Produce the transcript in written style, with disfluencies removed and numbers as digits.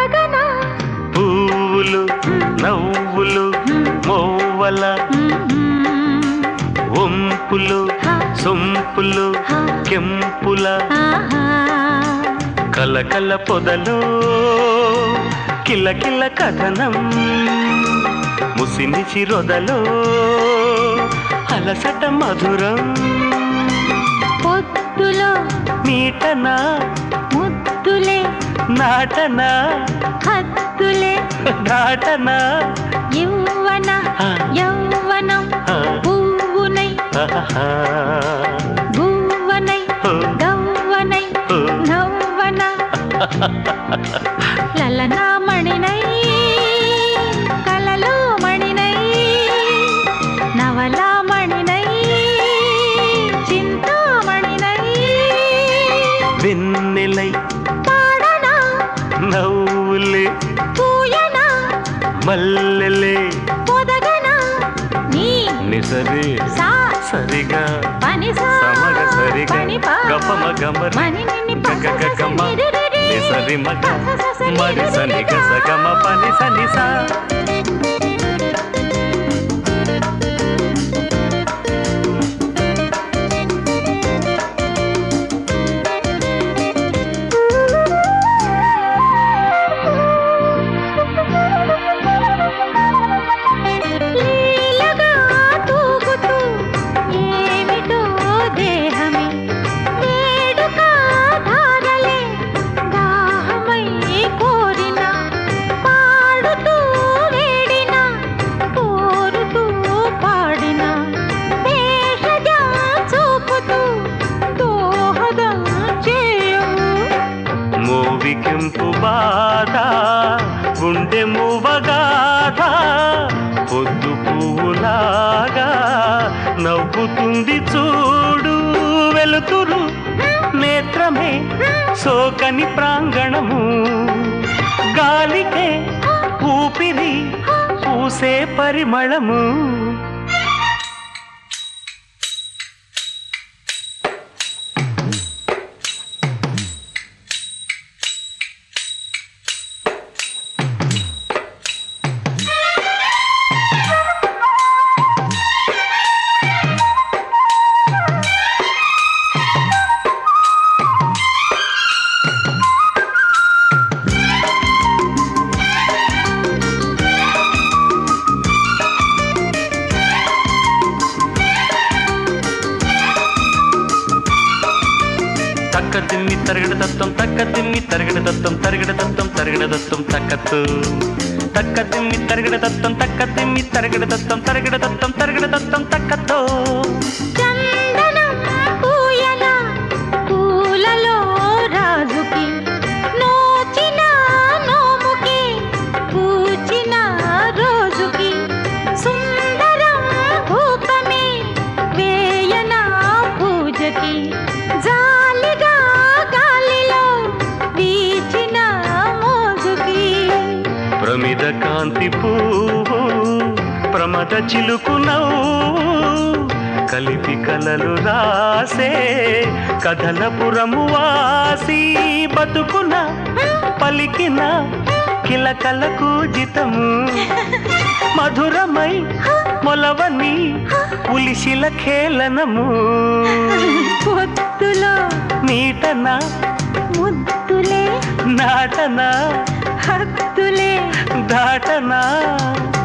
పొదగనా పువ్వులు నవ్వులు మోవల వంపులు సొంపులు కెంపుల కలకల పొదలో కిలకిల కథనం ముసిమి చిరొదలో అలసట మధురం పొద్దులో నీటనా ముద్దులే నాటనా హద్దులే దాటనా యౌవన యౌవనం పువ్వునై భువనై గౌవనై నవ్వన లలనా మణినై కలలో మణినై నవలా మణినై చింతామణినై వెన్నెలై పాడనా నవ్వులే పూయనా మల్లెలే పొదగనా నీ నిసరి సా సరిగా పని సా సమగ సరిగా పని పా గపమ గమరి మని నిన్ని ప స స స గగగమ ని రి రి రి. నిసరి మగ ప స స స ని మరి రి రి సని రి గ గా. సగమ పని సని సా లీలగా తూగుతూ ఏమిటో దేహమే వేడుక ధారలే దాహమై కోరిన పాడుతూ వేడిన కోరుతూ పాడిన భేషజ చూపుతూ దోహదం చేయవు మూవి కెంపు బాధ గుండె మూవగాథ పొద్దు పువ్వులాగా నవ్వుతుంది చూడు వెలుతురు నేత్రమే సోకని ప్రాంగణము గాలికే ఊపిరి పూసే పరిమళము తక్క తిమ్మి తరగడ తత్వం తక్క తిమ్మి తరగడ తత్వం తరగడ తత్వం తరగడ తత్వం తక్కత్తు తక్క తిమ్మి తరగడ తత్వం తక్క తిమ్మి తరగడ తత్వం తరగడ తత్వం తరగడ తత్వం తక్కతో చందనం పూయన పూలలో రాజుకి నోచిన నోముకి పూచిన రోజుకి సుందరం భూపమే వేయన పూజకి జాలిగా గాలిలో వీచిన మోజుకి ప్రమిద కాంతి పువ్వు ప్రమద చిలుకు నవ్వు కలిపి కలలు రాసే కథలపురము వాసి బతుకున పలికిన కిలకల కూజితము మధురమై మొలవని ఉలిశిల ఖేళనము పొత్తులో నీటన ముద్దులే నాటన హద్దులే దాటనా